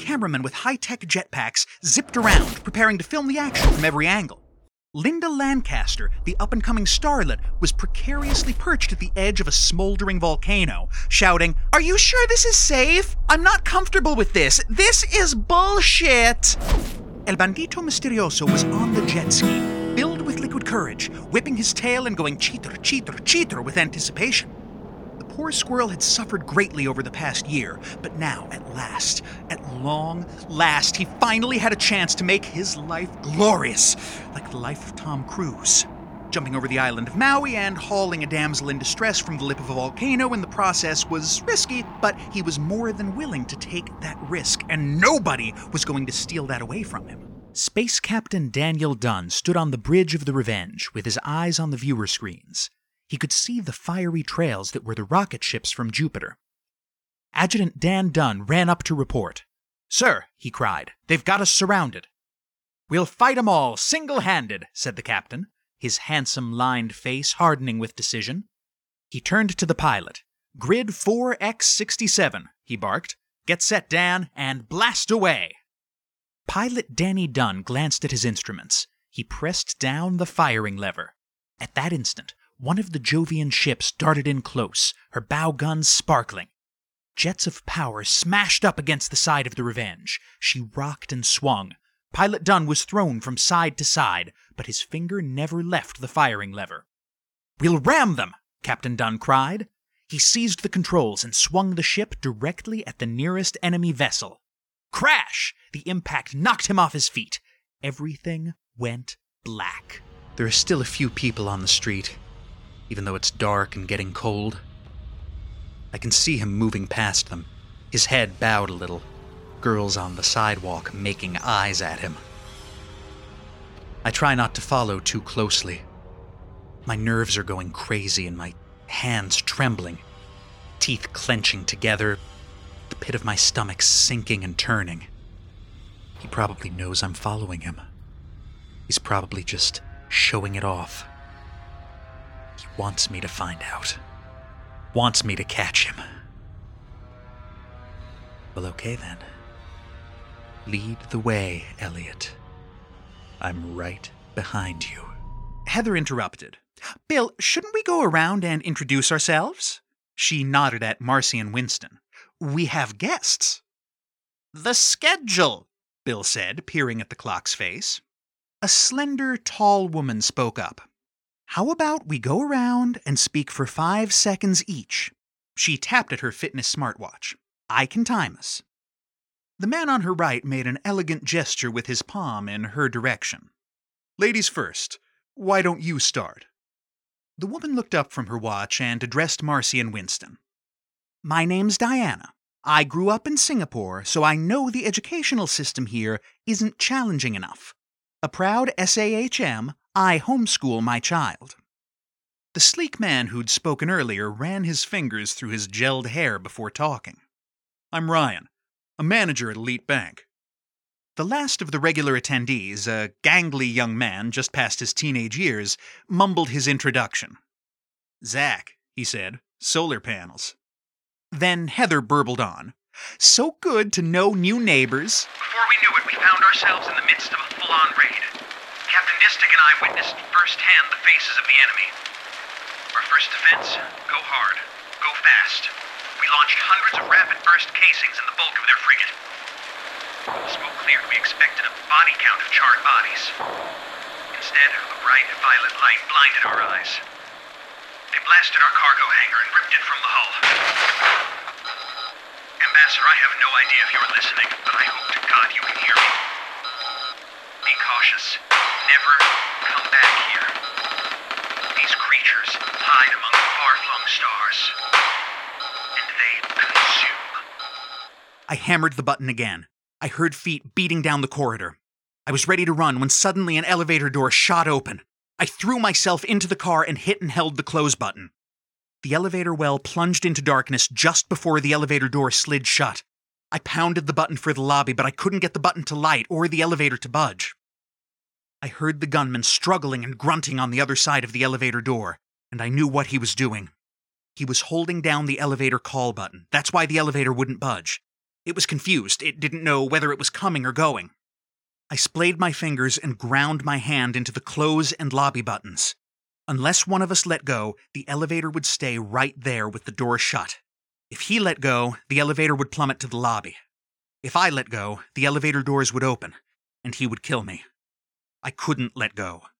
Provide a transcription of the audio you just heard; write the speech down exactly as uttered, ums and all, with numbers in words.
cameramen with high-tech jetpacks zipped around, preparing to film the action from every angle. Linda Lancaster, the up-and-coming starlet, was precariously perched at the edge of a smoldering volcano, shouting, "Are you sure this is safe? I'm not comfortable with this. This is bullshit!" El Bandito Misterioso was on the jet ski, filled with liquid courage, whipping his tail and going cheeter, cheeter, cheeter with anticipation. The poor squirrel had suffered greatly over the past year, but now, at last, at long last, he finally had a chance to make his life glorious, like the life of Tom Cruise. Jumping over the island of Maui and hauling a damsel in distress from the lip of a volcano in the process was risky, but he was more than willing to take that risk, and nobody was going to steal that away from him. Space Captain Daniel Dunn stood on the bridge of the Revenge with his eyes on the viewer screens. He could see the fiery trails that were the rocket ships from Jupiter. Adjutant Dan Dunn ran up to report. "Sir," he cried, "they've got us surrounded." "We'll fight 'em all, single-handed," said the captain, his handsome lined face hardening with decision. He turned to the pilot. "Grid four X sixty-seven, he barked. "Get set, Dan, and blast away." Pilot Danny Dunn glanced at his instruments. He pressed down the firing lever. At that instant, one of the Jovian ships darted in close, her bow guns sparkling. Jets of power smashed up against the side of the Revenge. She rocked and swung. Pilot Dunn was thrown from side to side, but his finger never left the firing lever. "We'll ram them!" Captain Dunn cried. He seized the controls and swung the ship directly at the nearest enemy vessel. Crash! The impact knocked him off his feet. Everything went black. There are still a few people on the street, even though it's dark and getting cold. I can see him moving past them, his head bowed a little, girls on the sidewalk making eyes at him. I try not to follow too closely. My nerves are going crazy and my hands trembling, teeth clenching together, the pit of my stomach sinking and turning. He probably knows I'm following him. He's probably just showing it off. He wants me to find out. Wants me to catch him. Well, okay then. Lead the way, Elliot. I'm right behind you. Heather interrupted. "Bill, shouldn't we go around and introduce ourselves?" She nodded at Marcy and Winston. "We have guests." "The schedule," Bill said, peering at the clock's face. A slender, tall woman spoke up. "How about we go around and speak for five seconds each?" She tapped at her fitness smartwatch. "I can time us." The man on her right made an elegant gesture with his palm in her direction. "Ladies first. Why don't you start?" The woman looked up from her watch and addressed Marcy and Winston. "My name's Diana. I grew up in Singapore, so I know the educational system here isn't challenging enough. A proud S A H M, I homeschool my child." The sleek man who'd spoken earlier ran his fingers through his gelled hair before talking. "I'm Ryan, a manager at Elite Bank." The last of the regular attendees, a gangly young man just past his teenage years, mumbled his introduction. "Zach," he said, "solar panels." Then Heather burbled on. "So good to know new neighbors." Before we knew it, we found ourselves in the midst of a full-on raid. Captain Distic and I witnessed firsthand the faces of the enemy. Our first defense, go hard, go fast. We launched hundreds of rapid-burst casings in the bulk of their frigate. When the smoke cleared, we expected a body count of charred bodies. Instead, a bright violet light blinded our eyes. They blasted our cargo hangar and ripped it from the hull. Ambassador, I have no idea if you're listening, but I hope to God you can hear me. Be cautious. Never come back here. These creatures hide among the far-flung stars, and they consume. I hammered the button again. I heard feet beating down the corridor. I was ready to run when suddenly an elevator door shot open. I threw myself into the car and hit and held the close button. The elevator well plunged into darkness just before the elevator door slid shut. I pounded the button for the lobby, but I couldn't get the button to light or the elevator to budge. I heard the gunman struggling and grunting on the other side of the elevator door, and I knew what he was doing. He was holding down the elevator call button. That's why the elevator wouldn't budge. It was confused. It didn't know whether it was coming or going. I splayed my fingers and ground my hand into the close and lobby buttons. Unless one of us let go, the elevator would stay right there with the door shut. If he let go, the elevator would plummet to the lobby. If I let go, the elevator doors would open, and he would kill me. I couldn't let go.